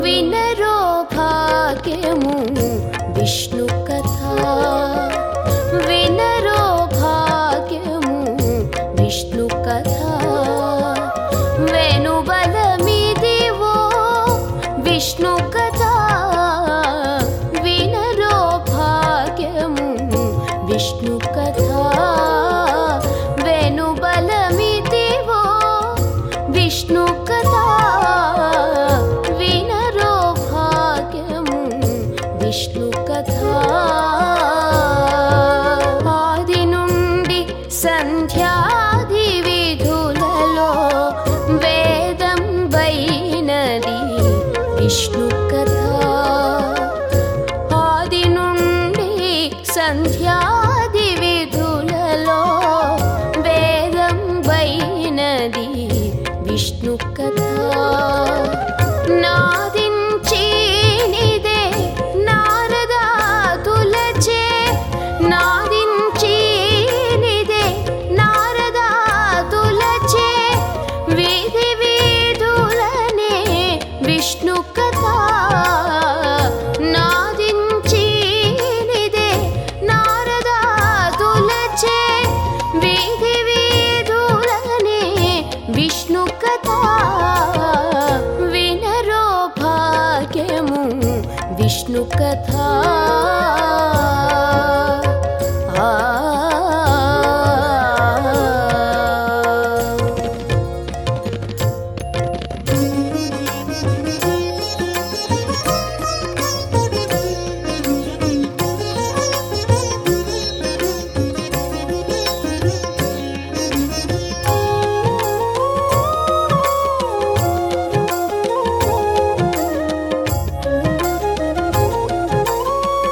వినరో భాగ్యము విష్ణు కథ వినరో భాగ్యము విష్ణు కథ వెనుబలమిదివో విష్ణు కథ వినరో భాగ్యము విష్ణు కథ వెనుబలమిదివో విష్ణు కథ వినరో భాగ్యము విష్ణు కథ ఆది నుండి సంధ్యాది విధులలో వేదం వైనది విష్ణు కథ ఆది నుండి సంధ్యాది విధులలో వేదం వైనది విష్ణు కథ నాదించినిదే నారదాదులచే నాదించినిదే నారదాదులచే వీధి వీధులనే విష్ణు కథ నాదించినిదే నారదాదులచే వీధి వీధులనే విష్ణు కథ వినరో భాగ్యము విష్ణు కథ